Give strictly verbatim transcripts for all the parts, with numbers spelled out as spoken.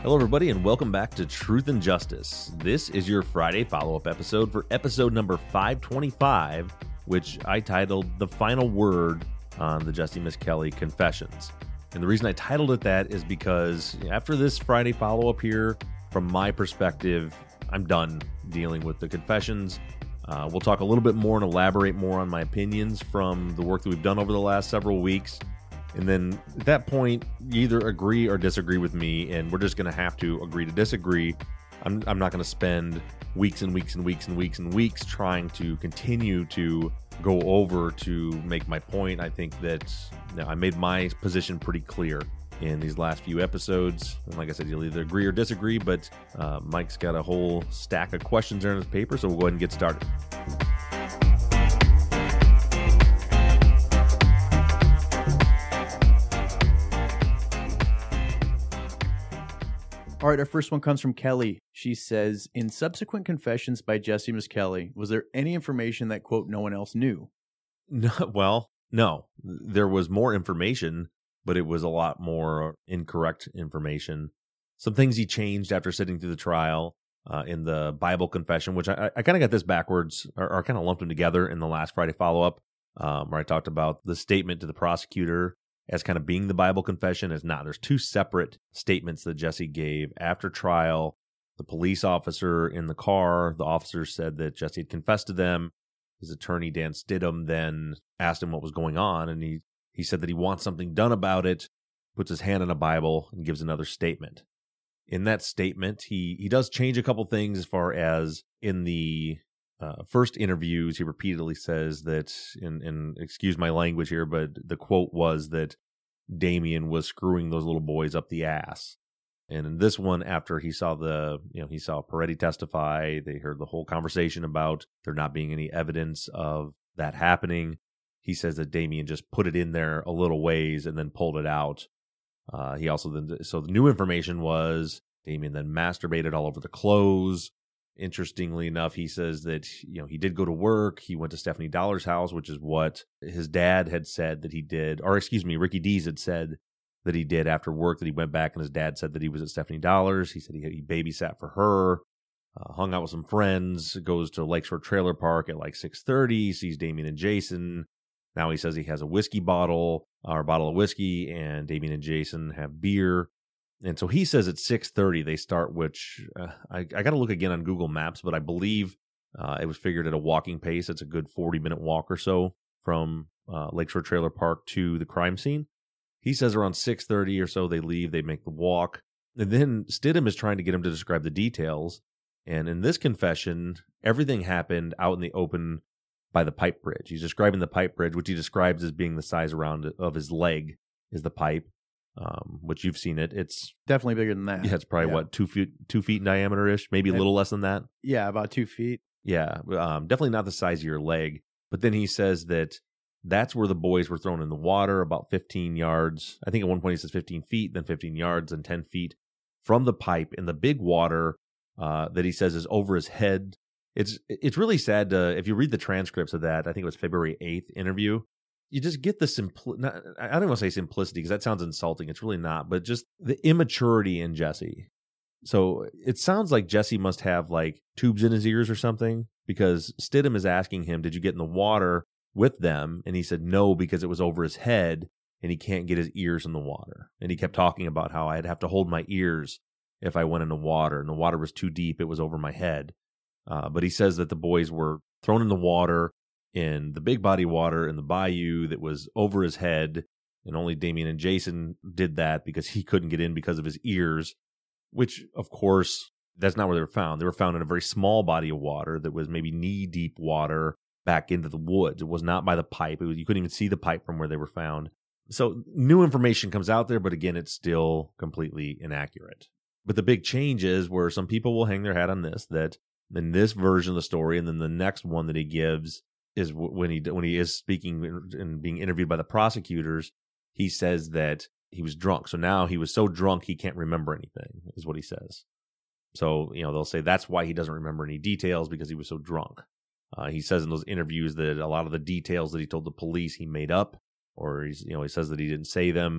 Hello, everybody, and welcome back to Truth and Justice. This is your Friday follow-up episode for episode number five twenty-five, which I titled The Final Word on the Jesse Misskelley Confessions. And the reason I titled it that is because after this Friday follow-up here, from my perspective, I'm done dealing with the confessions. Uh, we'll talk a little bit more and elaborate more on my opinions from the work that we've done over the last several weeks. And then at that point, you either agree or disagree with me, and we're just going to have to agree to disagree. I'm, I'm not going to spend weeks and weeks and weeks and weeks and weeks trying to continue to go over to make my point. I think that you know, I made my position pretty clear in these last few episodes. And like I said, you'll either agree or disagree, but uh, Mike's got a whole stack of questions there in his paper, so we'll go ahead and get started. All right, our first one comes from Kelly. She says, in subsequent confessions by Jesse Misskelley, was there any information that, quote, no one else knew? No, well, no. There was more information, but it was a lot more incorrect information. Some things he changed after sitting through the trial uh, in the Bible confession, which I, I kind of got this backwards, or, or kind of lumped them together in the last Friday follow-up, um, where I talked about the statement to the prosecutor as kind of being the Bible confession. Is not. There's two separate statements that Jesse gave after trial. The police officer in the car, the officer said that Jesse had confessed to them. His attorney, Dan Stidham, then asked him what was going on, and he, he said that he wants something done about it, puts his hand on a Bible, and gives another statement. In that statement, he, he does change a couple things as far as in the uh, first interviews, he repeatedly says that, and, and excuse my language here, but the quote was that Damien was screwing those little boys up the ass. And in this one, after he saw the, you know, he saw Peretti testify, they heard the whole conversation about there not being any evidence of that happening. He says that Damien just put it in there a little ways and then pulled it out. Uh, he also then, so the new information was Damien then masturbated all over the clothes. Interestingly enough, he says that, you know, he did go to work. He went to Stephanie Dollar's house, which is what his dad had said that he did, or excuse me, Ricky Dees had said that he did after work, that he went back and his dad said that he was at Stephanie Dollar's. He said he, he babysat for her, uh, hung out with some friends, goes to Lakeshore Trailer Park at like six thirty, sees Damien and Jason. Now he says he has a whiskey bottle, or a bottle of whiskey, and Damien and Jason have beer. And so he says at six thirty they start, which uh, I, I got to look again on Google Maps, but I believe uh, it was figured at a walking pace. It's a good forty minute walk or so from uh, Lakeshore Trailer Park to the crime scene. He says around six thirty or so they leave, they make the walk. And then Stidham is trying to get him to describe the details. And in this confession, everything happened out in the open by the pipe bridge. He's describing the pipe bridge, which he describes as being the size around of his leg is the pipe. Um, which you've seen it. It's definitely bigger than that. Yeah, it's probably yeah. what, two feet, two feet in diameter ish, maybe a Maybe. little less than that. Yeah, about two feet. Yeah, um, definitely not the size of your leg. But then he says that that's where the boys were thrown in the water, about fifteen yards. I think at one point he says fifteen feet, then fifteen yards, and ten feet from the pipe in the big water uh, that he says is over his head. It's it's really sad to, if you read the transcripts of that, I think it was February eighth interview. You just get the simpl. Not, I don't want to say simplicity because that sounds insulting. It's really not, but just the immaturity in Jesse. So it sounds like Jesse must have like tubes in his ears or something, because Stidham is asking him, did you get in the water with them? And he said no, because it was over his head and he can't get his ears in the water. And he kept talking about how I'd have to hold my ears if I went in the water, and the water was too deep. It was over my head. Uh, but he says that the boys were thrown in the water, in the big body water in the bayou that was over his head, and only Damien and Jason did that because he couldn't get in because of his ears, which, of course, that's not where they were found. They were found in a very small body of water that was maybe knee-deep water back into the woods. It was not by the pipe. It was, you couldn't even see the pipe from where they were found. So new information comes out there, but again, it's still completely inaccurate. But the big change is where some people will hang their hat on this, that in this version of the story, and then the next one that he gives is when he when he is speaking and being interviewed by the prosecutors, he says that he was drunk. So now he was so drunk he can't remember anything, is what he says. So, you know, they'll say that's why he doesn't remember any details, because he was so drunk. Uh, he says in those interviews that a lot of the details that he told the police he made up, or he's, you know, he says that he didn't say them.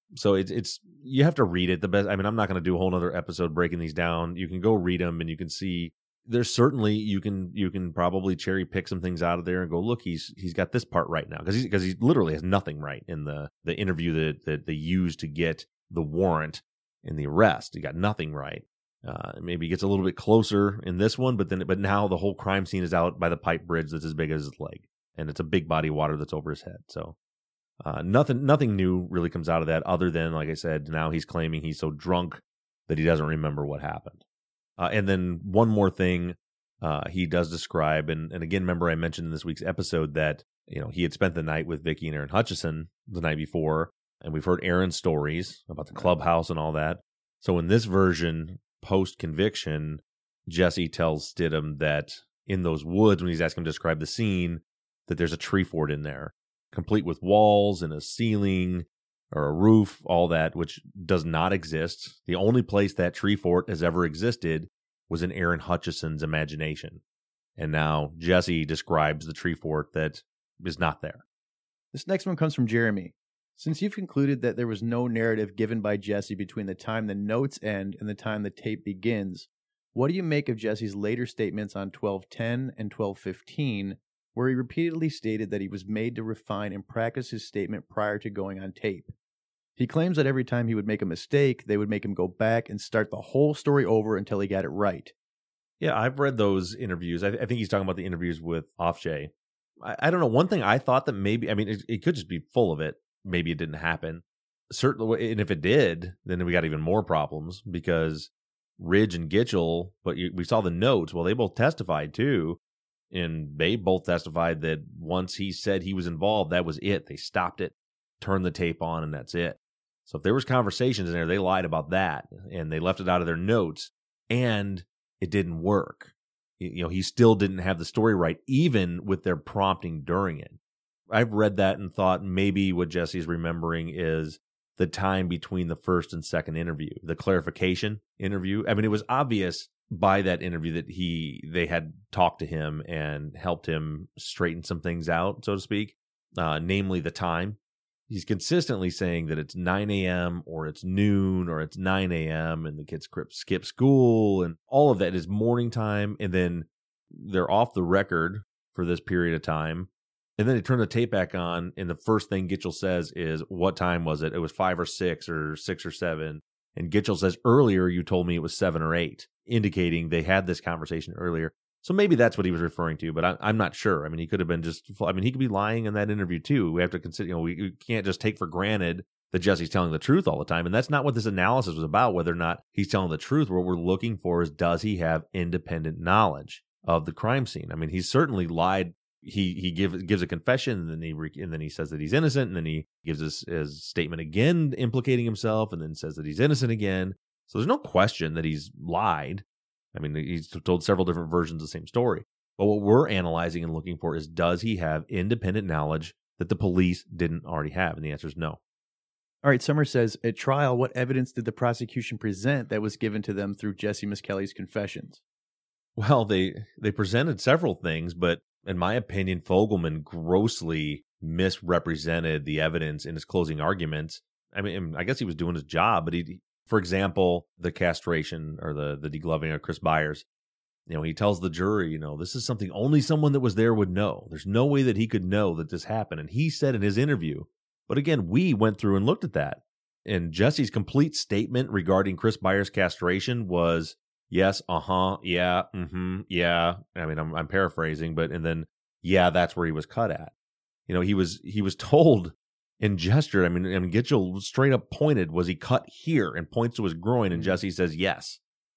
So it's it's you have to read it. The best. I mean, I'm not going to do a whole other episode breaking these down. You can go read them, and you can see. There's certainly you can you can probably cherry pick some things out of there and go, look, he's he's got this part right now because he because he literally has nothing right in the the interview that that they used to get the warrant and the arrest. He got nothing right. Uh, maybe he gets a little bit closer in this one, but then but now the whole crime scene is out by the pipe bridge that's as big as his leg, and it's a big body of water that's over his head. So uh, nothing nothing new really comes out of that other than, like I said, now he's claiming he's so drunk that he doesn't remember what happened. Uh, and then one more thing uh, he does describe, and, and again, remember I mentioned in this week's episode that you know he had spent the night with Vicky and Aaron Hutchison the night before, and we've heard Aaron's stories about the clubhouse and all that. So in this version, post-conviction, Jesse tells Stidham that in those woods, when he's asking him to describe the scene, that there's a tree fort in there, complete with walls and a ceiling or a roof, all that, which does not exist. The only place that tree fort has ever existed was in Aaron Hutchison's imagination. And now Jesse describes the tree fort that is not there. This next one comes from Jeremy. Since you've concluded that there was no narrative given by Jesse between the time the notes end and the time the tape begins, what do you make of Jesse's later statements on twelve ten and twelve fifteen, where he repeatedly stated that he was made to refine and practice his statement prior to going on tape? He claims that every time he would make a mistake, they would make him go back and start the whole story over until he got it right. Yeah, I've read those interviews. I, I think he's talking about the interviews with Offshay. I, I don't know. One thing I thought that maybe, I mean, it, it could just be full of it. Maybe it didn't happen. Certainly, and if it did, then we got even more problems because Ridge and Gitchell, but you, we saw the notes. Well, they both testified too. And they both testified that once he said he was involved, that was it. They stopped it, turned the tape on, and that's it. So if there was conversations in there, they lied about that, and they left it out of their notes, and it didn't work. You know, he still didn't have the story right, even with their prompting during it. I've read that and thought maybe what Jesse's remembering is the time between the first and second interview, the clarification interview. I mean, it was obvious by that interview that he they had talked to him and helped him straighten some things out, so to speak, uh, namely the time. He's consistently saying that it's nine a.m. or it's noon or it's nine a.m. and the kids skip school and all of that is morning time. And then they're off the record for this period of time. And then they turn the tape back on. And the first thing Gitchell says is, what time was it? It was five or six or six or seven. And Gitchell says, earlier you told me it was seven or eight, indicating they had this conversation earlier. So maybe that's what he was referring to, but I, I'm not sure. I mean, he could have been just, I mean, he could be lying in that interview too. We have to consider, you know, we, we can't just take for granted that Jesse's telling the truth all the time. And that's not what this analysis was about, whether or not he's telling the truth. What we're looking for is, does he have independent knowledge of the crime scene? I mean, he's certainly lied. He he gives gives a confession, and then he re, and then he says that he's innocent, and then he gives his, his statement again, implicating himself, and then says that he's innocent again. So there's no question that he's lied. I mean, he's told several different versions of the same story. But what we're analyzing and looking for is, does he have independent knowledge that the police didn't already have? And the answer is no. All right, Summer says, at trial, what evidence did the prosecution present that was given to them through Jesse Miskelly's confessions? Well, they they presented several things, but in my opinion, Fogelman grossly misrepresented the evidence in his closing arguments. I mean, I guess he was doing his job, but he, for example, the castration or the, the degloving of Chris Byers, you know, he tells the jury, you know, this is something only someone that was there would know. There's no way that he could know that this happened. And he said in his interview, but again, we went through and looked at that. And Jesse's complete statement regarding Chris Byers' castration was, yes, uh-huh, yeah, mm-hmm, yeah. I mean, I'm, I'm paraphrasing, but, and then, yeah, that's where he was cut at. You know, he was, he was told in gesture, I mean, I mean, Gitchell straight up pointed, was he cut here, and points to his groin, and Jesse says, yes.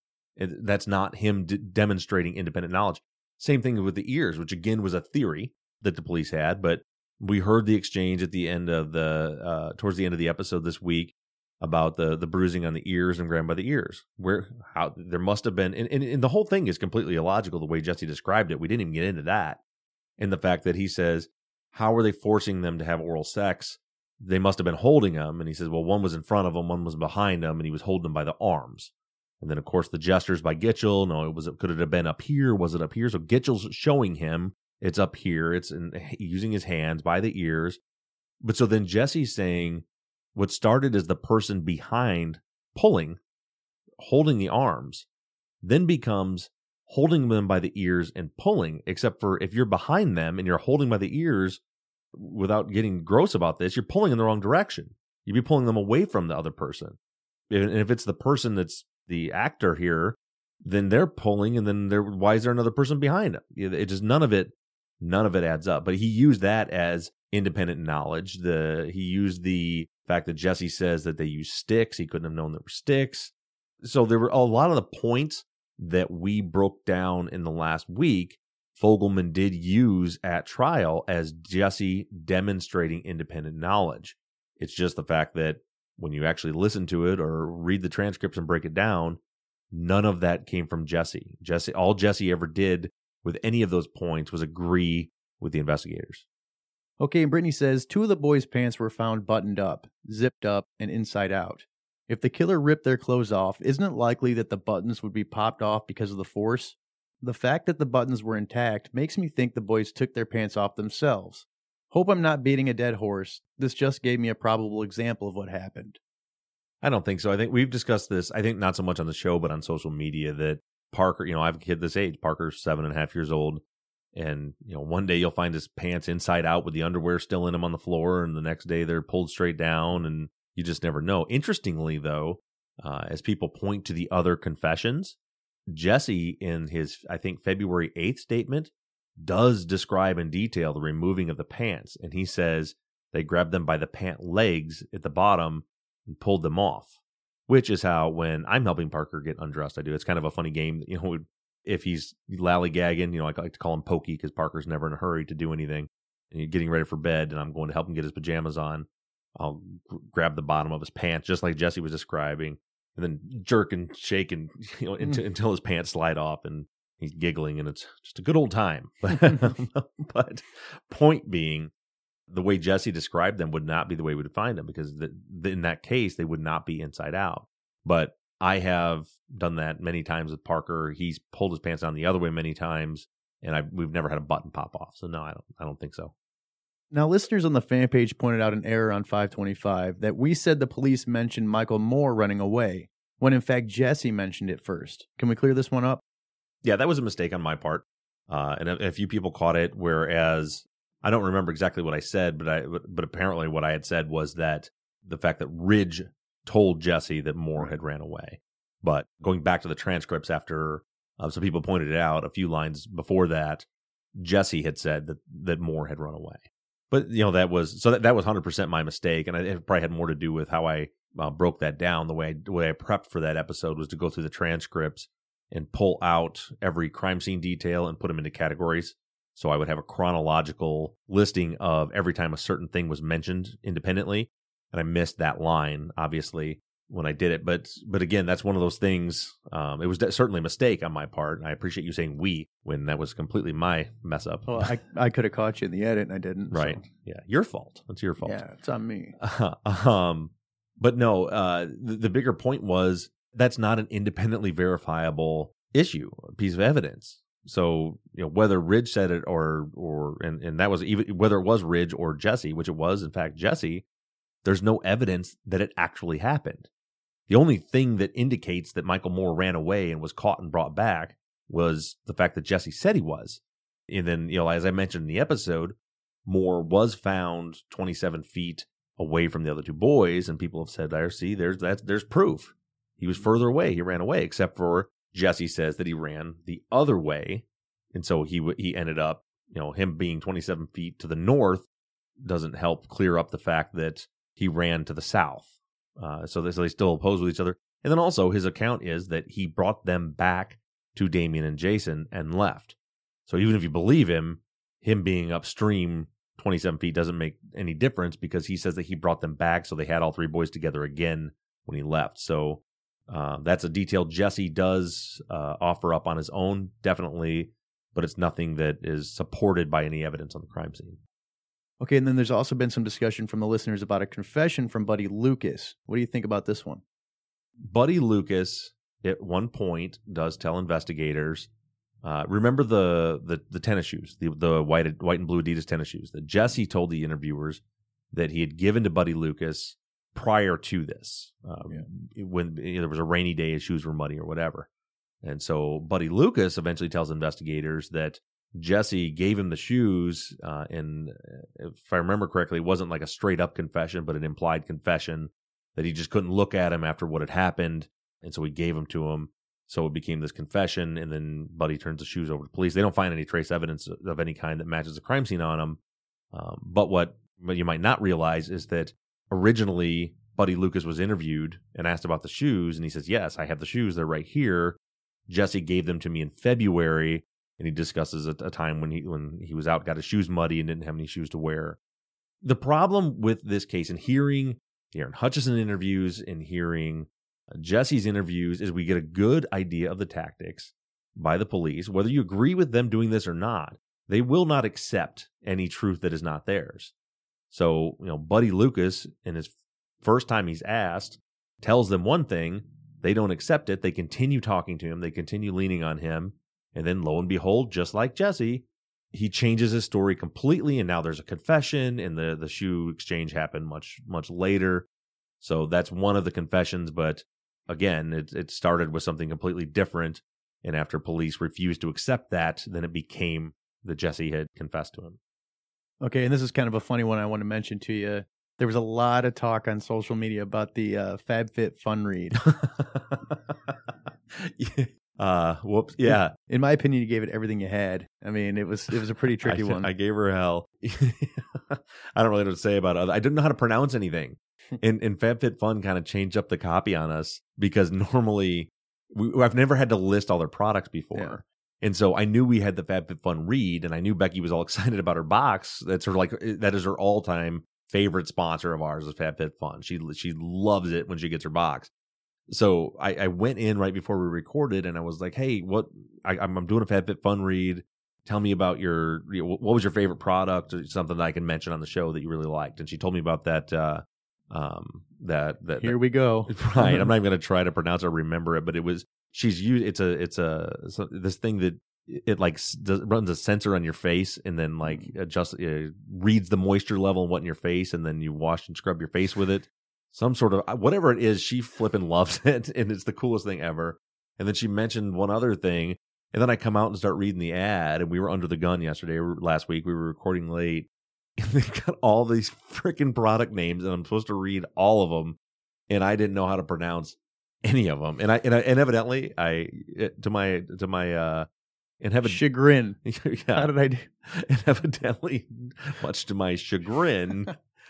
It, that's not him d- demonstrating independent knowledge. Same thing with the ears, which again was a theory that the police had, but we heard the exchange at the end of the, uh, towards the end of the episode this week about the the bruising on the ears and grabbed by the ears, where how there must have been, and, and, and the whole thing is completely illogical the way Jesse described it. We didn't even get into that. And the fact that he says, how were they forcing them to have oral sex? They must have been holding them. And he says, well, one was in front of him, one was behind him, and he was holding them by the arms. And then, of course, the gestures by Gitchell. No, it was, could it have been up here? Was it up here? So Gitchell's showing him it's up here. It's in, using his hands by the ears. But so then Jesse's saying, what started as the person behind pulling, holding the arms, then becomes holding them by the ears and pulling, except for if you're behind them and you're holding by the ears, without getting gross about this, you're pulling in the wrong direction. You'd be pulling them away from the other person. And if it's the person that's the actor here, then they're pulling, and then there, why is there another person behind them? It just, none of it, none of it adds up. But he used that as independent knowledge. The he used the fact that Jesse says that they use sticks. He couldn't have known there were sticks. So there were a lot of the points that we broke down in the last week, Fogelman did use at trial as Jesse demonstrating independent knowledge. It's just the fact that when you actually listen to it or read the transcripts and break it down, none of that came from Jesse. Jesse, all Jesse ever did with any of those points was agree with the investigators. Okay, and Brittany says, two of the boys' pants were found buttoned up, zipped up, and inside out. If the killer ripped their clothes off, isn't it likely that the buttons would be popped off because of the force? The fact that the buttons were intact makes me think the boys took their pants off themselves. Hope I'm not beating a dead horse. This just gave me a probable example of what happened. I don't think so. I think we've discussed this, I think not so much on the show, but on social media, that Parker, you know, I have a kid this age. Parker's seven and a half years old. And, you know, one day you'll find his pants inside out with the underwear still in him on the floor. And the next day they're pulled straight down, and you just never know. Interestingly, though, uh, as people point to the other confessions, Jesse, in his, I think, February eighth statement, does describe in detail the removing of the pants. And he says they grabbed them by the pant legs at the bottom and pulled them off, which is how, when I'm helping Parker get undressed, I do. It's kind of a funny game. You know, if he's lollygagging, you know, I like to call him Pokey because Parker's never in a hurry to do anything. And he's getting ready for bed, and I'm going to help him get his pajamas on. I'll g- grab the bottom of his pants, just like Jesse was describing, and then jerk and shake and, you know, until, until his pants slide off, and he's giggling, and it's just a good old time. But point being, the way Jesse described them would not be the way we would find them, because the, the, in that case, they would not be inside out. But I have done that many times with Parker. He's pulled his pants down the other way many times, and I we've never had a button pop off. So no, I don't. I don't think so. Now, listeners on the fan page pointed out an error on five twenty-five that we said the police mentioned Michael Moore running away, when in fact Jesse mentioned it first. Can we clear this one up? Yeah, that was a mistake on my part, uh, and a, a few people caught it. Whereas I don't remember exactly what I said, but I but, but apparently what I had said was that the fact that Ridge told Jesse that Moore had ran away. But going back to the transcripts after uh, some people pointed it out, a few lines before that, Jesse had said that that Moore had run away. But, you know, that was, so that, that was one hundred percent my mistake. And it probably had more to do with how I uh, broke that down. The way I, the way I prepped for that episode was to go through the transcripts and pull out every crime scene detail and put them into categories. So I would have a chronological listing of every time a certain thing was mentioned independently. And I missed that line, obviously, when I did it. But but again, that's one of those things. Um, it was certainly a mistake on my part. And I appreciate you saying we when that was completely my mess up. Well, I, I could have caught you in the edit and I didn't. Right. So. Yeah. Your fault. It's your fault. Yeah, it's on me. Uh, um, but no, uh, the, the bigger point was that's not an independently verifiable issue, piece of evidence. So, you know, whether Ridge said it or, or and, and that was even, whether it was Ridge or Jesse, which it was, in fact, Jesse, there's no evidence that it actually happened. The only thing that indicates that Michael Moore ran away and was caught and brought back was the fact that Jesse said he was. And then, you know, as I mentioned in the episode, Moore was found twenty-seven feet away from the other two boys, and people have said, there, see, there's that's, there's proof. He was further away. He ran away, except for Jesse says that he ran the other way. And so he he ended up, you know, him being twenty-seven feet to the north doesn't help clear up the fact that he ran to the south. Uh, so, they, so they still oppose with each other. And then also his account is that he brought them back to Damien and Jason and left. So even if you believe him, him being upstream twenty-seven feet doesn't make any difference, because he says that he brought them back, so they had all three boys together again when he left. So uh, that's a detail Jesse does uh, offer up on his own, definitely, but it's nothing that is supported by any evidence on the crime scene. Okay, and then there's also been some discussion from the listeners about a confession from Buddy Lucas. What do you think about this one? Buddy Lucas, at one point, does tell investigators, uh, remember the, the the tennis shoes, the the white white and blue Adidas tennis shoes that Jesse told the interviewers that he had given to Buddy Lucas prior to this, um, yeah. when you know, there was a rainy day, his shoes were muddy or whatever. And so Buddy Lucas eventually tells investigators that Jesse gave him the shoes, uh, and if I remember correctly, it wasn't like a straight up confession, but an implied confession that he just couldn't look at him after what had happened, and so he gave them to him. So it became this confession, and then Buddy turns the shoes over to police. They don't find any trace evidence of any kind that matches the crime scene on him. Um, but what, what you might not realize is that originally Buddy Lucas was interviewed and asked about the shoes, and he says, yes, I have the shoes. They're right here. Jesse gave them to me in February, and he discusses a, a time when he when he was out, got his shoes muddy, and didn't have any shoes to wear. The problem with this case, and hearing Aaron Hutchison interviews and hearing Jesse's interviews, is we get a good idea of the tactics by the police. Whether you agree with them doing this or not, they will not accept any truth that is not theirs. So, you know, Buddy Lucas, in his first time he's asked, tells them one thing. They don't accept it. They continue talking to him. They continue leaning on him. And then lo and behold, just like Jesse, he changes his story completely. And now there's a confession, and the, the shoe exchange happened much, much later. So that's one of the confessions. But again, it, it started with something completely different. And after police refused to accept that, then it became that Jesse had confessed to him. Okay, and this is kind of a funny one I want to mention to you. There was a lot of talk on social media about the uh, FabFitFun read. yeah. Uh, whoops. Yeah. In my opinion, you gave it everything you had. I mean, it was it was a pretty tricky I, one. I gave her hell. I don't really know what to say about it. I didn't know how to pronounce anything. And, and FabFitFun kind of changed up the copy on us, because normally we, I've never had to list all their products before. Yeah. And so I knew we had the FabFitFun read, and I knew Becky was all excited about her box. That's her, like, that is her all-time favorite sponsor of ours, is FabFitFun. She she loves it when she gets her box. So I, I went in right before we recorded, and I was like, "Hey, what? I, I'm doing a FabFitFun read. Tell me about your, you know, what was your favorite product, or something that I can mention on the show that you really liked." And she told me about that. Uh, um, that that here that, we go. Right. I'm not even going to try to pronounce or remember it, but it was she's used. It's a it's a so this thing that it like does, runs a sensor on your face, and then like adjusts, uh, reads the moisture level and what in your face, and then you wash and scrub your face with it. Some sort of whatever it is, she flipping loves it, and it's the coolest thing ever. And then she mentioned one other thing, and then I come out and start reading the ad, and we were under the gun yesterday, last week. We were recording late, and they got all these freaking product names, and I'm supposed to read all of them, and I didn't know how to pronounce any of them. And I and, I, and evidently, I to my to my uh, and have a chagrin. Yeah, how did I do? And evidently, much to my chagrin.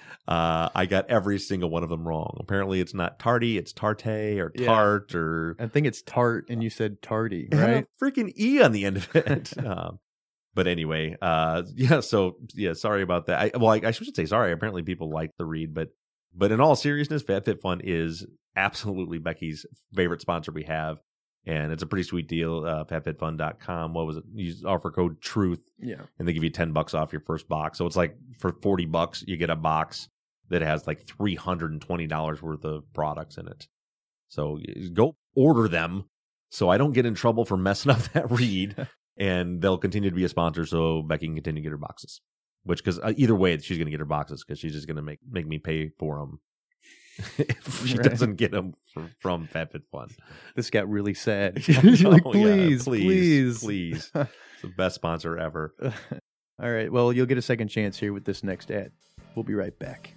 Uh, I got every single one of them wrong. Apparently, it's not tarty, it's tarte or tart yeah. or I think it's tart, and you said tarty, it right? had a freaking e on the end of it. um, but anyway, uh, yeah. So yeah, sorry about that. I, well, I, I should say sorry. Apparently, people like the read, but but in all seriousness, FabFitFun is absolutely Becky's favorite sponsor we have, and it's a pretty sweet deal. Uh, FabFitFun dot com. What was it? Use offer code TRUTH, yeah, and they give you ten bucks off your first box. So it's like for forty bucks, you get a box that has like three hundred twenty dollars worth of products in it. So go order them so I don't get in trouble for messing up that read, and they'll continue to be a sponsor so Becky can continue to get her boxes. Which, because uh, either way, she's going to get her boxes, because she's just going to make, make me pay for them if she right. doesn't get them from, from FabFitFun. This got really sad. oh, like, please, yeah, please, please, please. It's the best sponsor ever. All right. Well, you'll get a second chance here with this next ad. We'll be right back.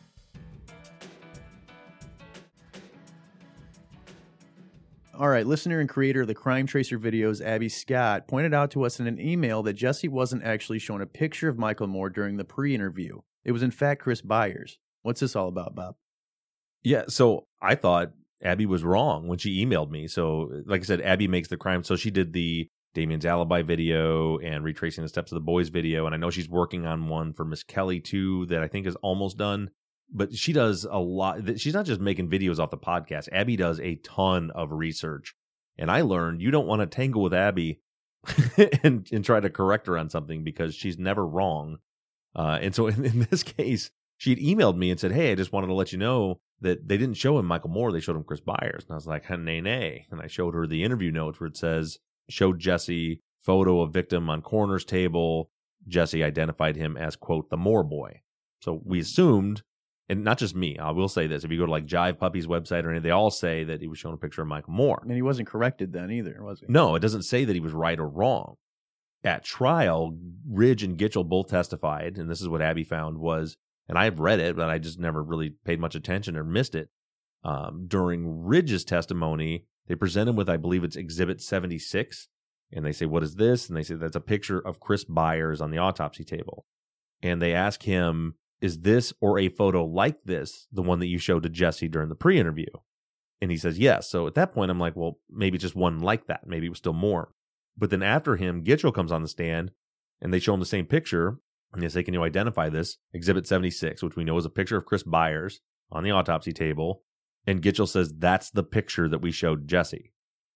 All right, listener and creator of the Crime Tracer videos, Abby Scott, pointed out to us in an email that Jesse wasn't actually shown a picture of Michael Moore during the pre-interview. It was in fact Chris Byers. What's this all about, Bob? Yeah, so I thought Abby was wrong when she emailed me. So, like I said, Abby makes the crime. So she did the Damien's Alibi video and Retracing the Steps of the Boys video, and I know she's working on one for Miss Kelly too that I think is almost done. But she does a lot. She's not just making videos off the podcast. Abby does a ton of research. And I learned you don't want to tangle with Abby and, and try to correct her on something, because she's never wrong. Uh, and so in, in this case, she had emailed me and said, hey, I just wanted to let you know that they didn't show him Michael Moore. They showed him Chris Byers. And I was like, nay, nay. And I showed her the interview notes where it says, showed Jesse photo of victim on coroner's table. Jesse identified him as, quote, the Moore boy. So we assumed and not just me, I will say this. If you go to like Jive Puppy's website or anything, they all say that he was showing a picture of Michael Moore. And he wasn't corrected then either, was he? No, it doesn't say that he was right or wrong. At trial, Ridge and Gitchell both testified, and this is what Abby found was, and I've read it, but I just never really paid much attention or missed it. Um, during Ridge's testimony, they present him with, I believe it's Exhibit seventy-six, and they say, what is this? And they say, that's a picture of Chris Byers on the autopsy table. And they ask him, is this or a photo like this the one that you showed to Jesse during the pre-interview? And he says, yes. So at that point, I'm like, well, maybe just one like that. Maybe it was still more. But then after him, Gitchell comes on the stand, and they show him the same picture, and they say, can you identify this? Exhibit seventy-six, which we know is a picture of Chris Byers on the autopsy table. And Gitchell says, that's the picture that we showed Jesse.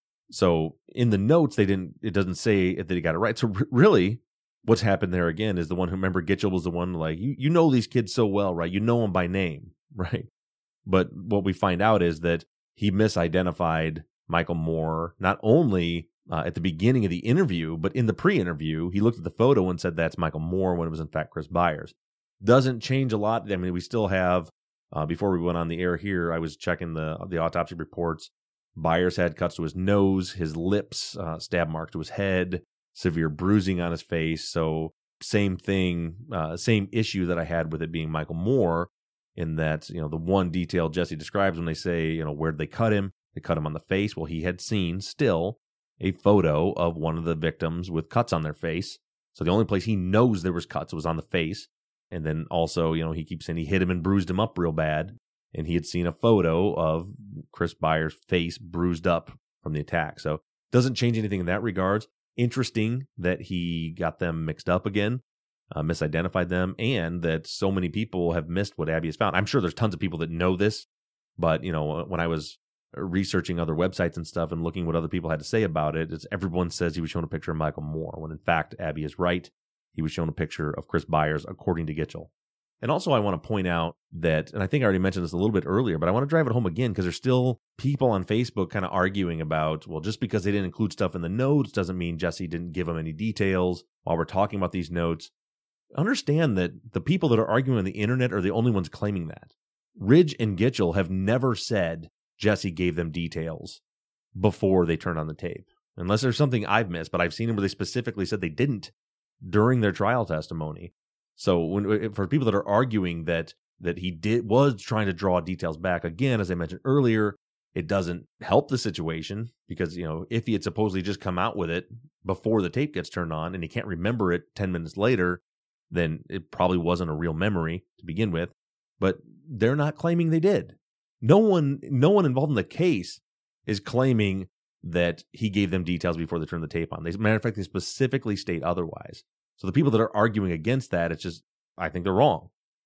So in the notes, they didn't. It doesn't say that he got it right. So r- really, what's happened there again is the one who, remember, Gitchell was the one like, you, you know these kids so well, right? You know them by name, right? But what we find out is that he misidentified Michael Moore, not only uh, at the beginning of the interview, but in the pre-interview, he looked at the photo and said that's Michael Moore when it was in fact Chris Byers. Doesn't change a lot. I mean, we still have, uh, before we went on the air here, I was checking the the autopsy reports. Byers had cuts to his nose, his lips, uh, stab marks to his head, severe bruising on his face. So same thing, uh, same issue that I had with it being Michael Moore, in that, you know, the one detail Jesse describes when they say, you know, where'd they cut him? They cut him on the face. Well, he had seen still a photo of one of the victims with cuts on their face. So the only place he knows there was cuts was on the face. And then also, you know, he keeps saying he hit him and bruised him up real bad. And he had seen a photo of Chris Byers' face bruised up from the attack. So doesn't change anything in that regards. Interesting that he got them mixed up again, uh, misidentified them, and that so many people have missed what Abby has found. I'm sure there's tons of people that know this, but, you know, when I was researching other websites and stuff and looking what other people had to say about it, it's everyone says he was shown a picture of Michael Moore, when in fact, Abby is right. He was shown a picture of Chris Byers, according to Gitchell. And also, I want to point out that, and I think I already mentioned this a little bit earlier, but I want to drive it home again because there's still people on Facebook kind of arguing about, well, just because they didn't include stuff in the notes doesn't mean Jesse didn't give them any details while we're talking about these notes. Understand that the people that are arguing on the internet are the only ones claiming that. Ridge and Gitchell have never said Jesse gave them details before they turned on the tape, unless there's something I've missed, but I've seen them where they specifically said they didn't during their trial testimony. So when, for people that are arguing that that he did was trying to draw details back, again, as I mentioned earlier, it doesn't help the situation because, you know, if he had supposedly just come out with it before the tape gets turned on and he can't remember it ten minutes later, then it probably wasn't a real memory to begin with. But they're not claiming they did. No one, no one involved in the case is claiming that he gave them details before they turned the tape on. As a matter of fact, they specifically state otherwise. So the people that are arguing against that, it's just, I think they're wrong.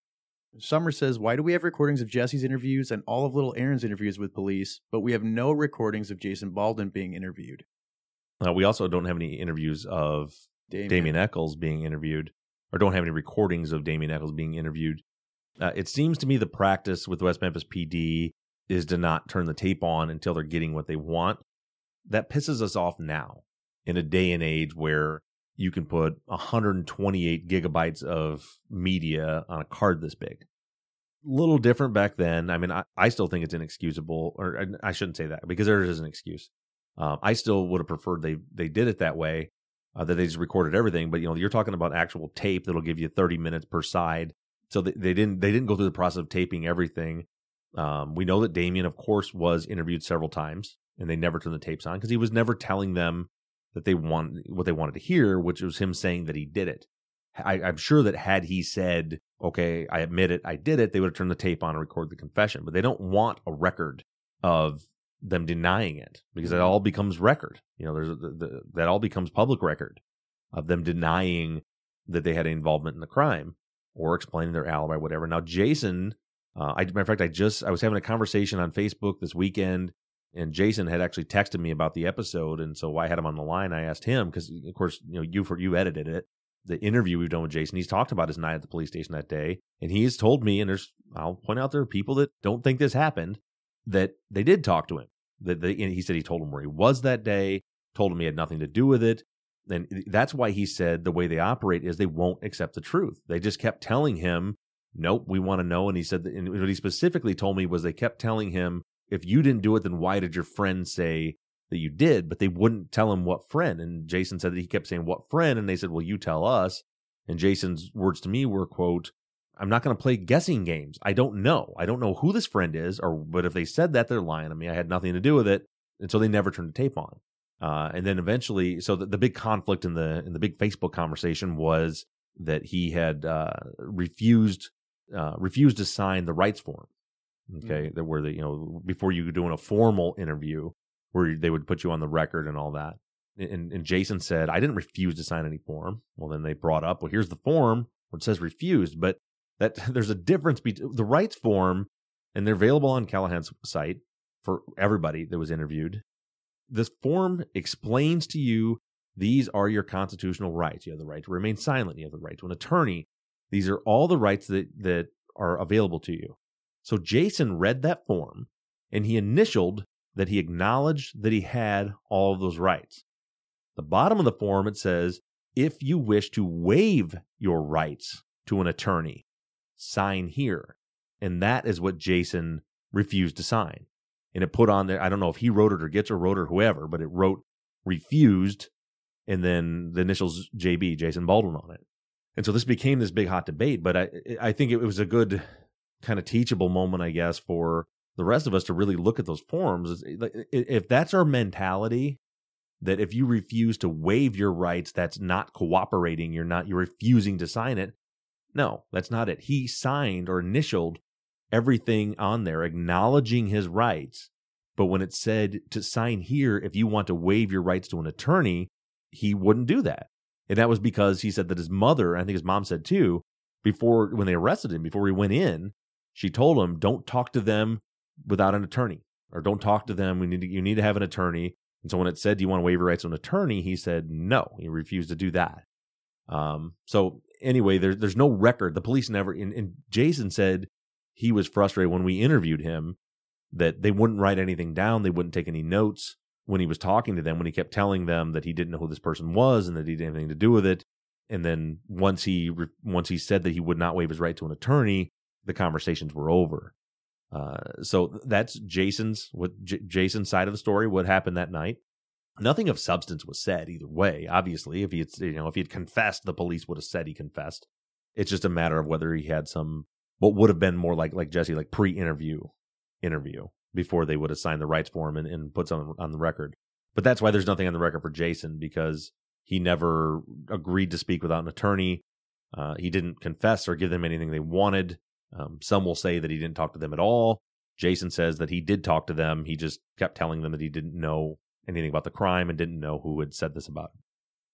Summer says, why do we have recordings of Jesse's interviews and all of little Aaron's interviews with police, but we have no recordings of Jason Baldwin being interviewed? Uh, we also don't have any interviews of Damien. Damien Echols being interviewed, or don't have any recordings of Damien Echols being interviewed. Uh, it seems to me the practice with West Memphis P D is to not turn the tape on until they're getting what they want. That pisses us off now in a day and age where you can put one hundred twenty-eight gigabytes of media on a card this big. A little different back then. I mean, I, I still think it's inexcusable, or I, I shouldn't say that because there is an excuse. Um, I still would have preferred they they did it that way, uh, that they just recorded everything. But, you know, you're talking about actual tape that'll give you thirty minutes per side. So they, they didn't they didn't go through the process of taping everything. Um, we know that Damien, of course, was interviewed several times, and they never turned the tapes on because he was never telling them that they want what they wanted to hear, which was him saying that he did it. I, I'm sure that had he said, okay, I admit it, I did it, they would have turned the tape on and recorded the confession. But they don't want a record of them denying it because it all becomes record. You know, there's the, the, that all becomes public record of them denying that they had involvement in the crime or explaining their alibi, whatever. Now, Jason, uh, I, matter of fact, I just I was having a conversation on Facebook this weekend. And Jason had actually texted me about the episode, and so I had him on the line. I asked him because, of course, you know, you for you edited it. The interview we've done with Jason, he's talked about his night at the police station that day, and he has told me, and there's I'll point out there are people that don't think this happened, that they did talk to him. That they, and he said he told him where he was that day, told him he had nothing to do with it, and that's why he said the way they operate is they won't accept the truth. They just kept telling him nope, we want to know. And he said, that, and what he specifically told me was they kept telling him, if you didn't do it, then why did your friend say that you did? But they wouldn't tell him what friend. And Jason said that he kept saying, what friend? And they said, well, you tell us. And Jason's words to me were, quote, I'm not going to play guessing games. I don't know. I don't know who this friend is, or but if they said that, they're lying to me. I had nothing to do with it. And so they never turned the tape on. Uh, and then eventually, so the, the big conflict in the in the big Facebook conversation was that he had uh, refused uh, refused to sign the rights form. Okay, mm-hmm. That where the you know before you were doing a formal interview where they would put you on the record and all that. And, and Jason said, I didn't refuse to sign any form. Well, then they brought up, well, here's the form where it says refused, but that there's a difference between the rights form, and they're available on Callahan's site for everybody that was interviewed. This form explains to you these are your constitutional rights. You have the right to remain silent. You have the right to an attorney. These are all the rights that, that are available to you. So Jason read that form, and he initialed that he acknowledged that he had all of those rights. The bottom of the form, it says, if you wish to waive your rights to an attorney, sign here. And that is what Jason refused to sign. And it put on there, I don't know if he wrote it or Gitzer wrote it or whoever, but it wrote refused and then the initials J B, Jason Baldwin, on it. And so this became this big hot debate, but I I think it was a good kind of teachable moment, I guess, for the rest of us to really look at those forms. If that's our mentality, that if you refuse to waive your rights, that's not cooperating, you're not, you're refusing to sign it. No, that's not it. He signed or initialed everything on there, acknowledging his rights. But when it said to sign here, if you want to waive your rights to an attorney, he wouldn't do that. And that was because he said that his mother, I think his mom said too, before, when they arrested him, before he went in, she told him, don't talk to them without an attorney, or don't talk to them. We need to, you need to have an attorney. And so when it said, do you want to waive your rights to an attorney? He said, no, he refused to do that. Um, so anyway, there's, there's no record. The police never, and, and Jason said he was frustrated when we interviewed him that they wouldn't write anything down. They wouldn't take any notes when he was talking to them, when he kept telling them that he didn't know who this person was and that he didn't have anything to do with it. And then once he, once he said that he would not waive his right to an attorney, the conversations were over. Uh, so that's Jason's, what J- Jason's side of the story, what happened that night. Nothing of substance was said either way. Obviously, if he had, you know, if he had confessed, the police would have said he confessed. It's just a matter of whether he had some, what would have been more like, like Jesse, like pre-interview interview before they would have signed the rights for him and, and put something on the record. But that's why there's nothing on the record for Jason, because he never agreed to speak without an attorney. Uh, he didn't confess or give them anything they wanted. Um, some will say that he didn't talk to them at all. Jason says that he did talk to them. He just kept telling them that he didn't know anything about the crime and didn't know who had said this about him.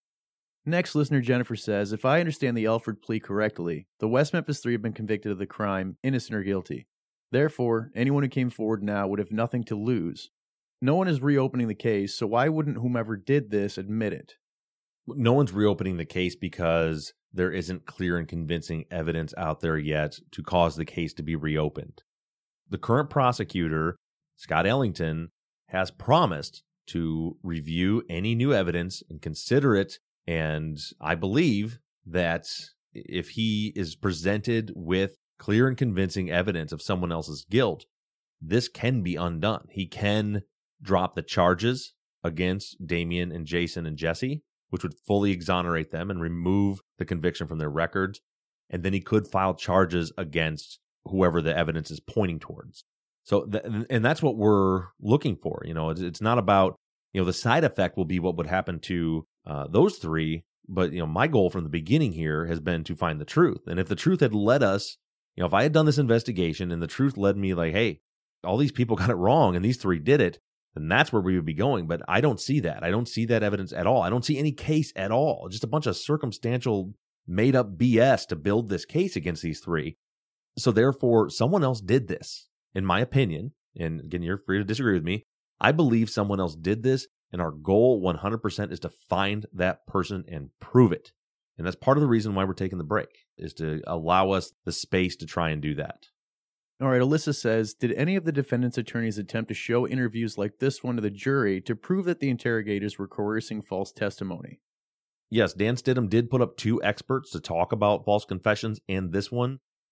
Next, listener Jennifer says, if I understand the Alford plea correctly, the West Memphis Three have been convicted of the crime, innocent or guilty. Therefore, anyone who came forward now would have nothing to lose. No one is reopening the case, so why wouldn't whomever did this admit it? No one's reopening the case because there isn't clear and convincing evidence out there yet to cause the case to be reopened. The current prosecutor, Scott Ellington, has promised to review any new evidence and consider it. And I believe that if he is presented with clear and convincing evidence of someone else's guilt, this can be undone. He can drop the charges against Damien and Jason and Jesse, which would fully exonerate them and remove the conviction from their records. And then he could file charges against whoever the evidence is pointing towards. So, th- and that's what we're looking for. You know, it's, it's not about, you know, the side effect will be what would happen to uh, those three. But, you know, my goal from the beginning here has been to find the truth. And if the truth had led us, you know, if I had done this investigation and the truth led me like, hey, all these people got it wrong and these three did it, then that's where we would be going. But I don't see that. I don't see that evidence at all. I don't see any case at all. Just a bunch of circumstantial made up B S to build this case against these three. So therefore, someone else did this, in my opinion. And again, you're free to disagree with me. I believe someone else did this. And our goal one hundred percent is to find that person and prove it. And that's part of the reason why we're taking the break, is to allow us the space to try and do that. All right, Alyssa says, did any of the defendant's attorneys attempt to show interviews like this one to the jury to prove that the interrogators were coercing false testimony? Yes, Dan Stidham did put up two experts to talk about false confessions and this one.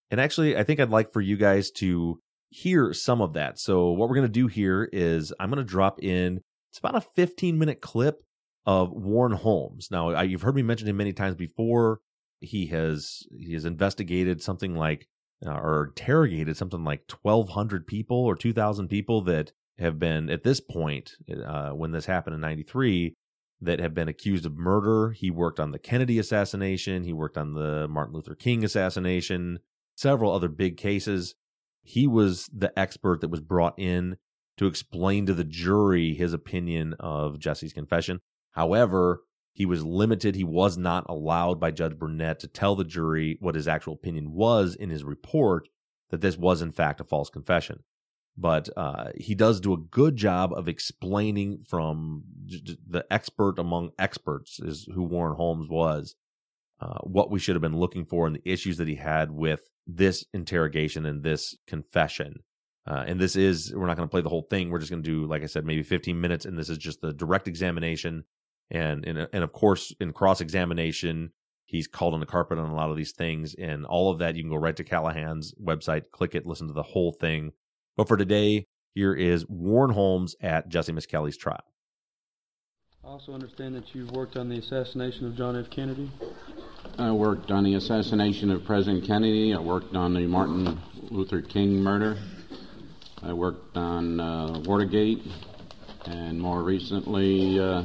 And actually, I think I'd like for you guys to hear some of that. So what we're going to do here is I'm going to drop in, it's about a fifteen minute clip of Warren Holmes. Now, I, you've heard me mention him many times before. He has he has investigated something like, uh, or interrogated something like twelve hundred people or two thousand people that have been, at this point, uh, when this happened in ninety-three, that have been accused of murder. He worked on the Kennedy assassination. He worked on the Martin Luther King assassination, several other big cases. He was the expert that was brought in to explain to the jury his opinion of Jesse's confession. However, he was limited. He was not allowed by Judge Burnett to tell the jury what his actual opinion was in his report, that this was in fact a false confession. But uh, he does do a good job of explaining from j- the expert among experts, is who Warren Holmes was, uh, what we should have been looking for and the issues that he had with this interrogation and this confession. Uh, and this is, we're not going to play the whole thing. We're just going to do, like I said, maybe fifteen minutes. And this is just the direct examination. And, and, and of course, in cross-examination, he's called on the carpet on a lot of these things. And all of that, you can go right to Callahan's website, click it, listen to the whole thing. But for today, here is Warren Holmes at Jesse Misskelley's trial. I also understand that you've worked on the assassination of John F. Kennedy. I worked on the assassination of President Kennedy. I worked on the Martin Luther King murder. I worked on uh, Watergate. And more recently, uh,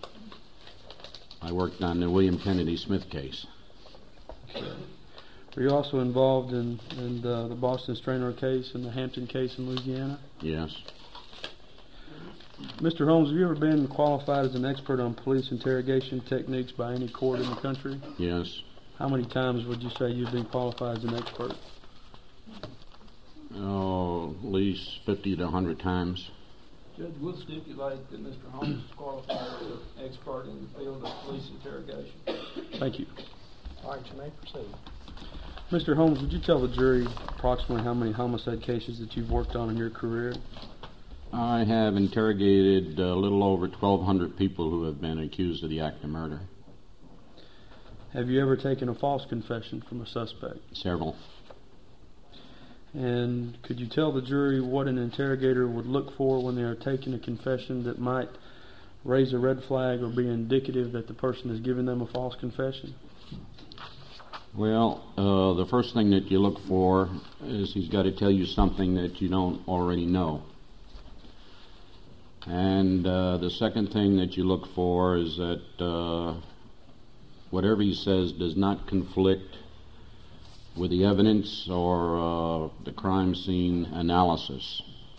I worked on the William Kennedy Smith case. Okay. Were you also involved in, in uh, the Boston Strainer case and the Hampton case in Louisiana? Yes. Mister Holmes, have you ever been qualified as an expert on police interrogation techniques by any court in the country? Yes. How many times would you say you've been qualified as an expert? Oh, at least fifty to one hundred times. Judge, we'll stipulate that Mister Holmes is qualified as an expert in the field of police interrogation. Thank you. All right, you may proceed. Mister Holmes, would you tell the jury approximately how many homicide cases that you've worked on in your career? I have interrogated a little over twelve hundred people who have been accused of the act of murder. Have you ever taken a false confession from a suspect? Several. And could you tell the jury what an interrogator would look for when they are taking a confession that might raise a red flag or be indicative that the person is giving them a false confession? Well, uh, the first thing that you look for is he's got to tell you something that you don't already know. And uh, the second thing that you look for is that uh, whatever he says does not conflict with the evidence or uh, the crime scene analysis.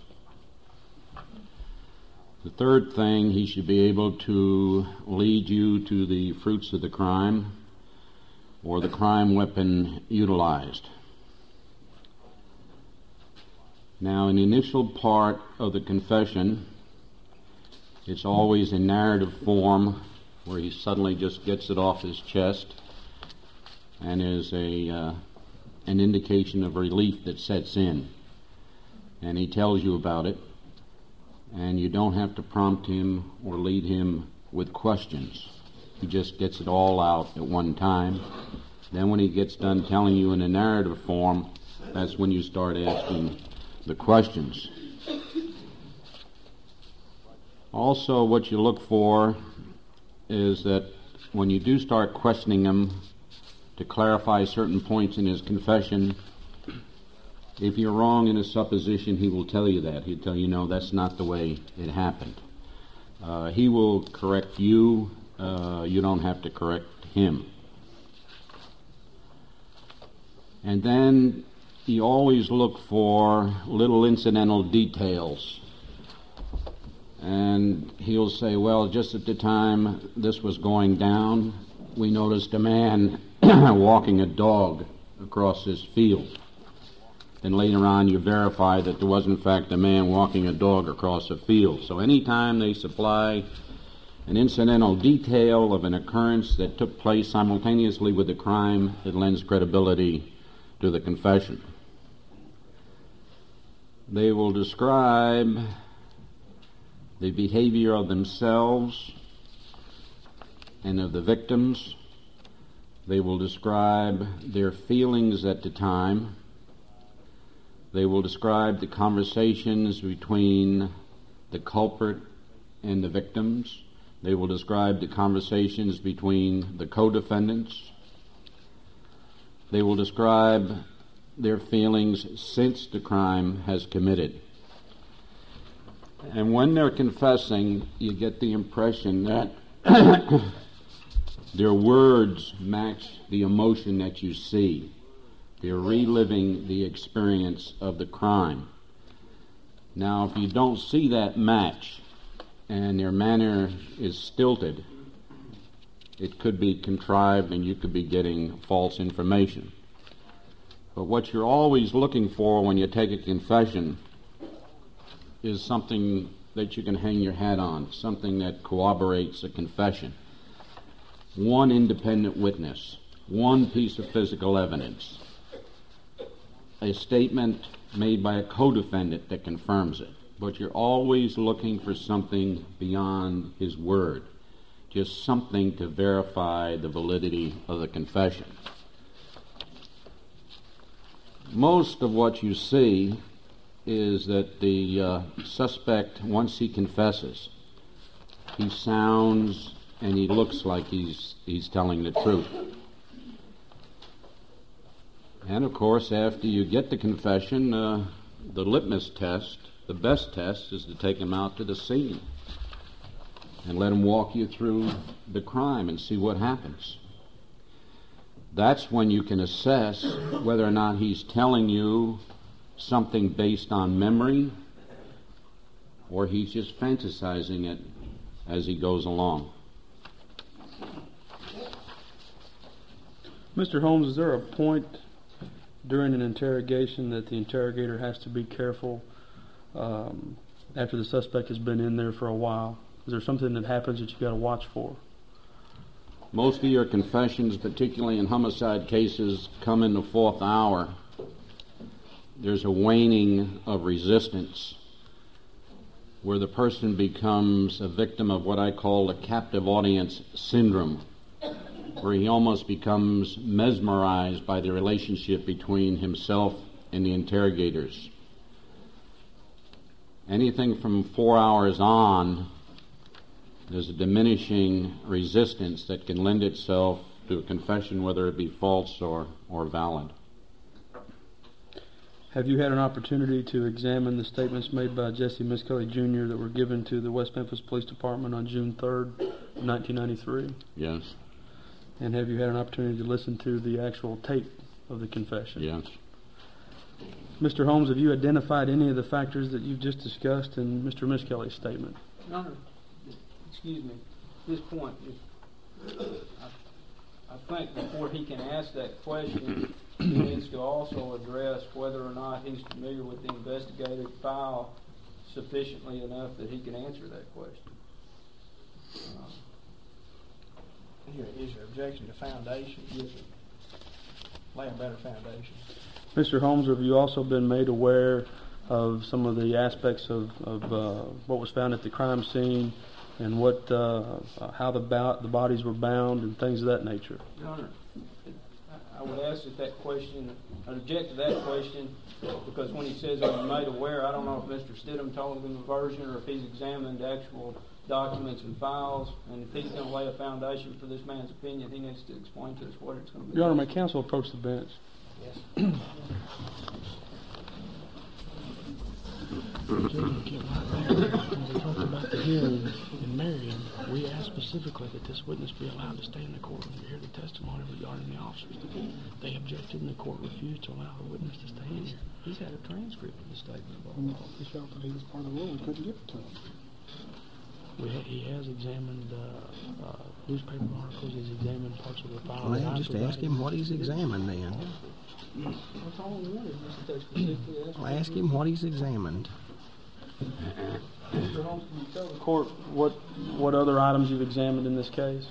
The third thing, he should be able to lead you to the fruits of the crime or the crime weapon utilized. Now, in the initial part of the confession, it's always in narrative form where he suddenly just gets it off his chest and is a uh, an indication of relief that sets in. And he tells you about it, and you don't have to prompt him or lead him with questions. He just gets it all out at one time. Then when he gets done telling you in a narrative form, that's when you start asking the questions. Also, what you look for is that when you do start questioning him to clarify certain points in his confession, if you're wrong in a supposition, he will tell you that. He'll tell you, no, that's not the way it happened. Uh, he will correct you. Uh, you don't have to correct him. And then you always look for little incidental details. And he'll say, well, just at the time this was going down, we noticed a man walking a dog across this field. Then later on you verify that there was in fact a man walking a dog across a field. So anytime they supply an incidental detail of an occurrence that took place simultaneously with the crime, it lends credibility to the confession. They will describe the behavior of themselves and of the victims. They will describe their feelings at the time. They will describe the conversations between the culprit and the victims. They will describe the conversations between the co-defendants. They will describe their feelings since the crime has committed. And when they're confessing, you get the impression that their words match the emotion that you see. They're reliving the experience of the crime. Now, if you don't see that match and their manner is stilted, it could be contrived and you could be getting false information. But what you're always looking for when you take a confession is something that you can hang your hat on, something that corroborates a confession. One independent witness, one piece of physical evidence, a statement made by a co-defendant that confirms it. But you're always looking for something beyond his word, just something to verify the validity of the confession. Most of what you see is that the uh, suspect, once he confesses, he sounds and he looks like he's he's telling the truth. And of course, after you get the confession, uh, the litmus test, the best test, is to take him out to the scene and let him walk you through the crime and see what happens. That's when you can assess whether or not he's telling you something based on memory or he's just fantasizing it as he goes along. Mister Holmes, is there a point during an interrogation that the interrogator has to be careful um, after the suspect has been in there for a while? Is there something that happens that you got to watch for? Most of your confessions, particularly in homicide cases, come in the fourth hour. There's a waning of resistance where the person becomes a victim of what I call the captive audience syndrome, where he almost becomes mesmerized by the relationship between himself and the interrogators. Anything from four hours on, there's a diminishing resistance that can lend itself to a confession, whether it be false or, or valid. Have you had an opportunity to examine the statements made by Jesse Miskelly Junior that were given to the West Memphis Police Department on June third, nineteen ninety-three? Yes. And have you had an opportunity to listen to the actual tape of the confession? Yes. Mister Holmes, have you identified any of the factors that you've just discussed in Mister Miskelly's statement? Your Honor, excuse me, at this point, if, I, I think before he can ask that question, he needs to also address whether or not he's familiar with the investigative file sufficiently enough that he can answer that question. Uh, Is your objection to foundation? Yes, sir. Lay a better foundation. Mister Holmes, have you also been made aware of some of the aspects of, of uh, what was found at the crime scene and what uh, how the, bo- the bodies were bound and things of that nature? Your Honor, I would ask that that question, I'd object to that question because when he says I'm made aware, I don't know if Mister Stidham told him a version or if he's examined actual documents and files, and if he's going to lay a foundation for this man's opinion, he needs to explain to us what it's going to be. Your Honor, may counsel approach the bench. Yes. Judge, we get right back. When we talked about the hearing in Marion, we asked specifically that this witness be allowed to stay in the courtroom to hear the testimony regarding the officers. They objected, and the court refused to allow the witness to stay in here. He's had a transcript of the statement. He felt that he was part of the rule and couldn't give it to him. We ha- he has examined uh, uh, newspaper articles. He's examined parts of the file. Well, then just ask him what he's examined then. That's all we wanted, just to specifically ask. Well, ask him what he's examined. Mister Holmes, can you tell the court what what other items you've examined in this case?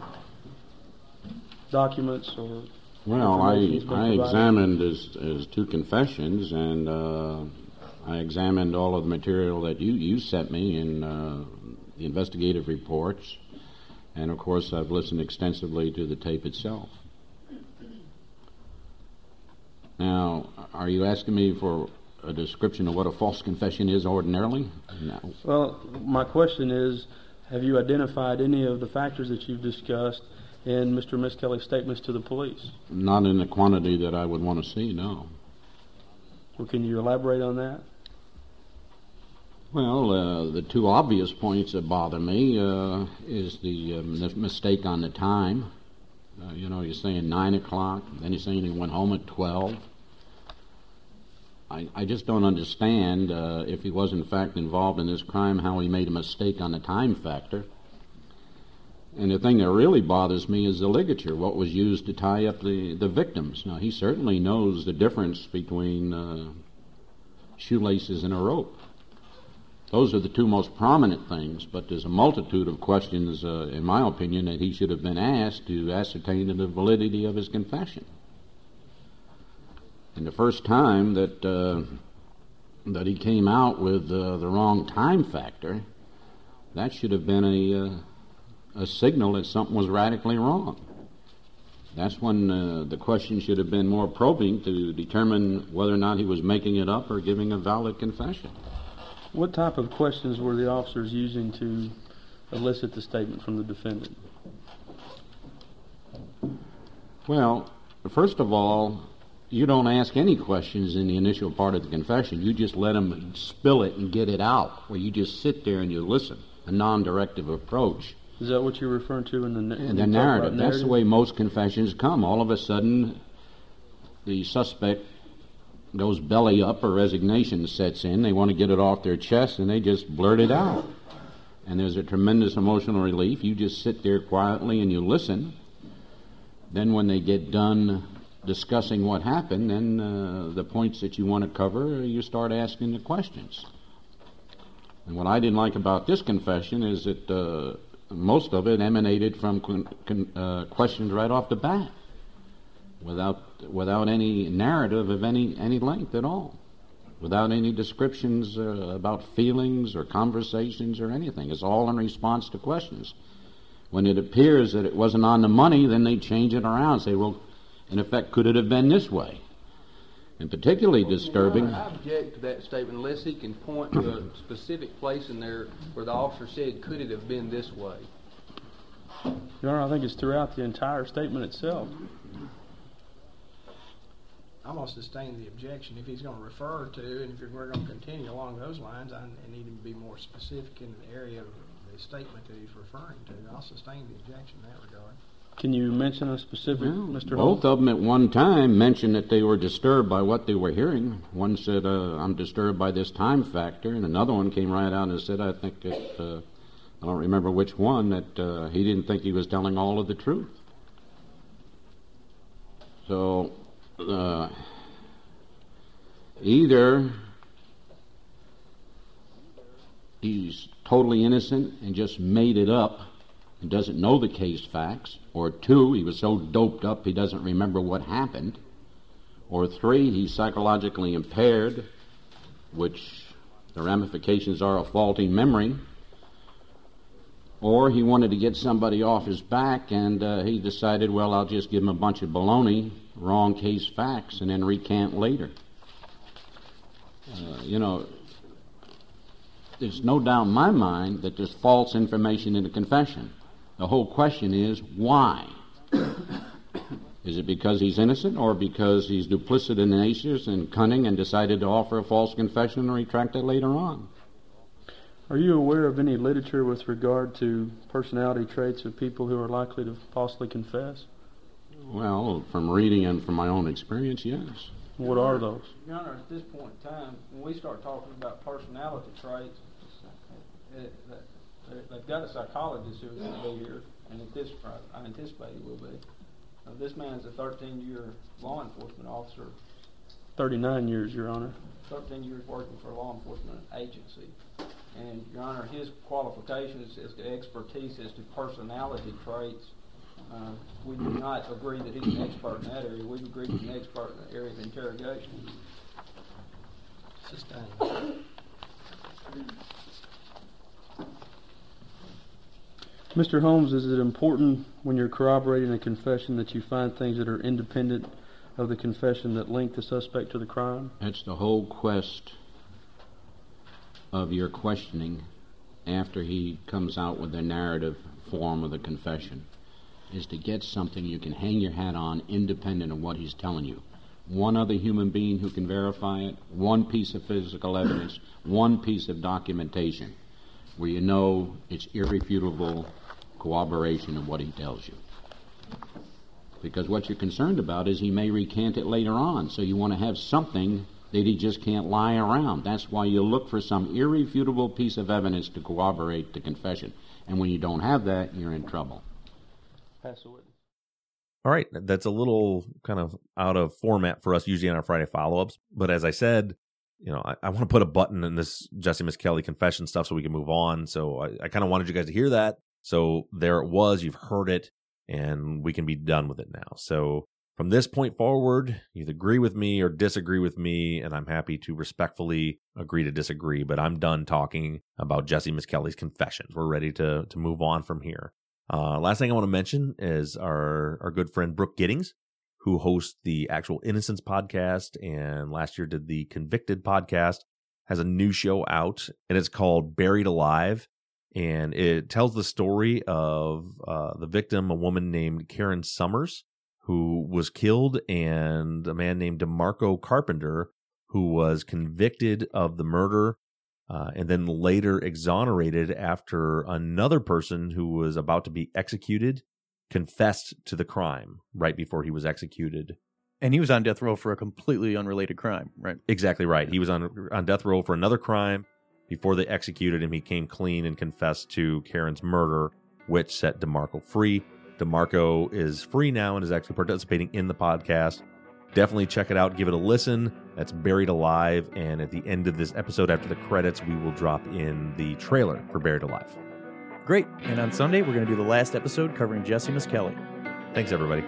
Documents or Well, I, information that's been I provided? examined as, as two confessions, and uh, I examined all of the material that you, you sent me in uh, the investigative reports, and of course I've listened extensively to the tape itself. Now, are you asking me for a description of what a false confession is ordinarily? No. Well, my question is, have you identified any of the factors that you've discussed in Mister and Miss Kelly's statements to the police? Not in the quantity that I would want to see, no. Well, can you elaborate on that? Well, uh, the two obvious points that bother me uh, is the, um, the mistake on the time. Uh, you know, you're saying nine o'clock, then you're saying he went home at twelve. I, I just don't understand, uh, if he was in fact involved in this crime, how he made a mistake on the time factor. And the thing that really bothers me is the ligature, what was used to tie up the, the victims. Now, he certainly knows the difference between uh, shoelaces and a rope. Those are the two most prominent things, but there's a multitude of questions, uh, in my opinion, that he should have been asked to ascertain the validity of his confession. And the first time that uh, that he came out with uh, the wrong time factor, that should have been a, uh, a signal that something was radically wrong. That's when uh, the question should have been more probing to determine whether or not he was making it up or giving a valid confession. What type of questions were the officers using to elicit the statement from the defendant? Well, first of all, you don't ask any questions in the initial part of the confession. You just let them spill it and get it out, where you just sit there and you listen, a non-directive approach. Is that what you're referring to in the, na- in the narrative? That's the way most confessions come. All of a sudden, the suspect goes belly up, or resignation sets in. They want to get it off their chest, and they just blurt it out. And there's a tremendous emotional relief. You just sit there quietly and you listen. Then when they get done discussing what happened, then uh, the points that you want to cover, you start asking the questions. And what I didn't like about this confession is that uh, most of it emanated from con- con- uh, questions right off the bat, without without any narrative of any, any length at all, without any descriptions uh, about feelings or conversations or anything. It's all in response to questions. When it appears that it wasn't on the money, then they change it around and say, well, in effect, could it have been this way? And particularly well, disturbing... Your Honor, I object to that statement unless he can point to a specific place in there where the officer said, could it have been this way? Your Honor, I think it's throughout the entire statement itself. I'm going to sustain the objection. If he's going to refer to, and if we're going to continue along those lines, I need him to be more specific in the area of the statement that he's referring to. I'll sustain the objection in that regard. Can you mention a specific, well, Mister Both Holmes? of them at one time mentioned that they were disturbed by what they were hearing. One said, uh, I'm disturbed by this time factor, and another one came right out and said, I think that, uh, I don't remember which one, that uh, he didn't think he was telling all of the truth. So, uh, either he's totally innocent and just made it up and doesn't know the case facts, or two, he was so doped up he doesn't remember what happened, or three, he's psychologically impaired, which the ramifications are a faulty memory, or he wanted to get somebody off his back and uh, he decided, well, I'll just give him a bunch of baloney, wrong case facts, and then recant later. Uh, you know, there's no doubt in my mind that there's false information in the confession. The whole question is, why? Is it because he's innocent, or because he's duplicitous and cunning and decided to offer a false confession and retract it later on? Are you aware of any literature with regard to personality traits of people who are likely to falsely confess? Well, from reading and from my own experience, yes. What are those? Your Honor, at this point in time, when we start talking about personality traits, it, that, they've got a psychologist who's going to be here, and at this, I anticipate he will be. Uh, this man's a thirteen-year law enforcement officer. thirty-nine years, Your Honor. thirteen years working for a law enforcement agency. And, Your Honor, his qualifications as to expertise as to personality traits, uh, we do not agree that he's an expert in that area. We've agreed he's an expert in the area of interrogation. Sustained. Mister Holmes, is it important when you're corroborating a confession that you find things that are independent of the confession that linked the suspect to the crime? That's the whole quest of your questioning after he comes out with the narrative form of the confession, is to get something you can hang your hat on independent of what he's telling you. One other human being who can verify it, one piece of physical evidence, one piece of documentation where you know it's irrefutable corroboration of what he tells you. Because what you're concerned about is he may recant it later on, so you want to have something that he just can't lie around. That's why you look for some irrefutable piece of evidence to corroborate the confession. And when you don't have that, you're in trouble. Pass the witness. All right, that's a little kind of out of format for us usually on our Friday follow-ups. But as I said, you know, I, I want to put a button in this Jesse Misskelley confession stuff so we can move on. So I, I kind of wanted you guys to hear that. So there it was. You've heard it, and we can be done with it now. So from this point forward, you either agree with me or disagree with me, and I'm happy to respectfully agree to disagree. But I'm done talking about Jesse Misskelley's confessions. We're ready to to move on from here. Uh, last thing I want to mention is our, our good friend Brooke Giddings, who hosts the Actual Innocence podcast and last year did the Convicted podcast, has a new show out, and it's called Buried Alive. And it tells the story of uh, the victim, a woman named Karen Summers, who was killed, and a man named DeMarco Carpenter, who was convicted of the murder Uh, and then later exonerated after another person who was about to be executed confessed to the crime right before he was executed. And he was on death row for a completely unrelated crime, right? Exactly right. He was on on death row for another crime before they executed him. He came clean and confessed to Karen's murder, which set DeMarco free. DeMarco is free now and is actually participating in the podcast. Definitely check it out. Give it a listen. That's Buried Alive. And at the end of this episode, after the credits, we will drop in the trailer for Buried Alive. Great. And on Sunday, we're going to do the last episode covering Jesse Misskelley. Thanks, everybody.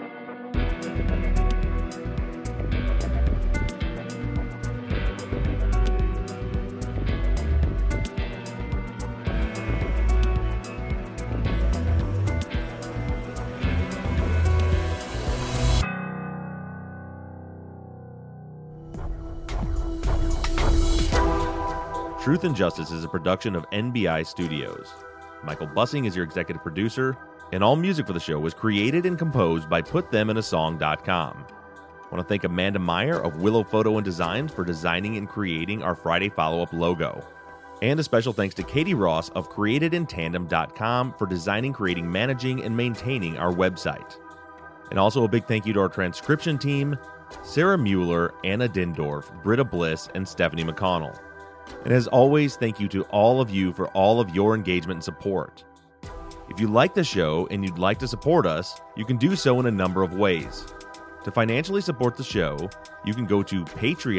Truth and Justice is a production of N B I Studios. Michael Bussing is your executive producer, and all music for the show was created and composed by put them in a song dot com. I want to thank Amanda Meyer of Willow Photo and Designs for designing and creating our Friday follow-up logo. And a special thanks to Katie Ross of created in tandem dot com for designing, creating, managing, and maintaining our website. And also a big thank you to our transcription team, Sarah Mueller, Anna Dindorf, Britta Bliss, and Stephanie McConnell. And as always, thank you to all of you for all of your engagement and support. If you like the show and you'd like to support us, you can do so in a number of ways. To financially support the show, you can go to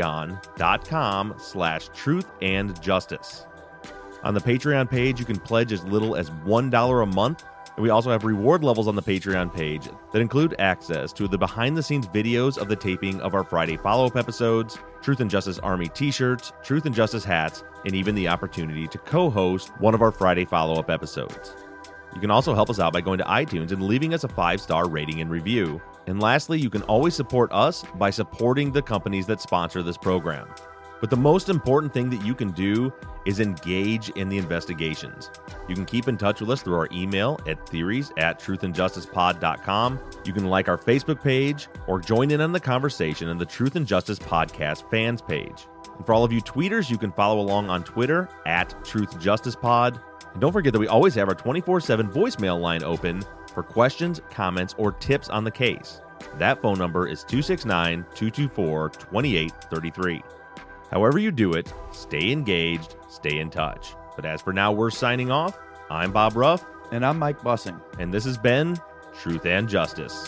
patreon.com slash truth and justice. On the Patreon page, you can pledge as little as one dollar a month, and we also have reward levels on the Patreon page that include access to the behind-the-scenes videos of the taping of our Friday follow-up episodes, Truth and Justice Army t-shirts, Truth and Justice hats, and even the opportunity to co-host one of our Friday follow-up episodes. You can also help us out by going to iTunes and leaving us a five-star rating and review. And lastly, you can always support us by supporting the companies that sponsor this program. But the most important thing that you can do is engage in the investigations. You can keep in touch with us through our email at theories at truth and justice pod dot com. You can like our Facebook page or join in on the conversation on the Truth and Justice Podcast fans page. And for all of you tweeters, you can follow along on Twitter at Truth Justice Pod. And don't forget that we always have our twenty-four seven voicemail line open for questions, comments, or tips on the case. That phone number is two six nine, two two four, two eight three three. However you do it, stay engaged, stay in touch. But as for now, we're signing off. I'm Bob Ruff. And I'm Mike Bussing. And this has been Truth and Justice.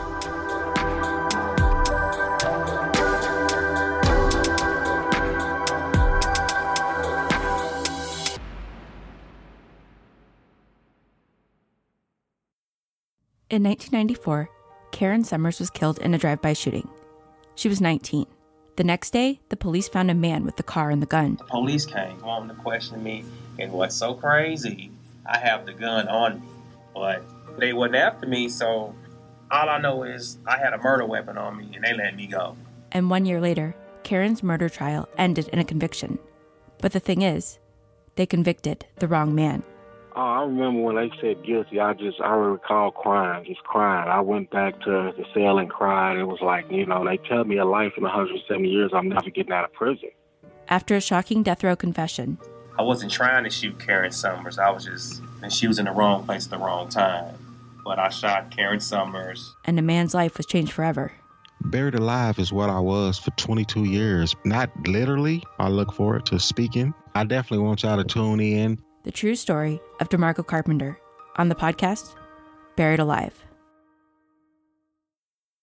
In nineteen ninety-four, Karen Summers was killed in a drive-by shooting. She was nineteen. The next day, the police found a man with the car and the gun. The police came wanting to question me, and what's so crazy, I have the gun on me, but they wasn't after me, so All I know is I had a murder weapon on me, and they let me go. And one year later, Karen's murder trial ended in a conviction. But the thing is, they convicted the wrong man. Oh, I remember when they said guilty, I just, I recall crying, just crying. I went back to the cell and cried. It was like, you know, they tell me a life in one hundred seventy years, I'm never getting out of prison. After a shocking death row confession, I wasn't trying to shoot Karen Summers. I was just, and she was in the wrong place at the wrong time. But I shot Karen Summers. And a man's life was changed forever. Buried alive is what I was for twenty-two years. Not literally. I look forward to speaking. I definitely want y'all to tune in. The true story of DeMarco Carpenter on the podcast, Buried Alive.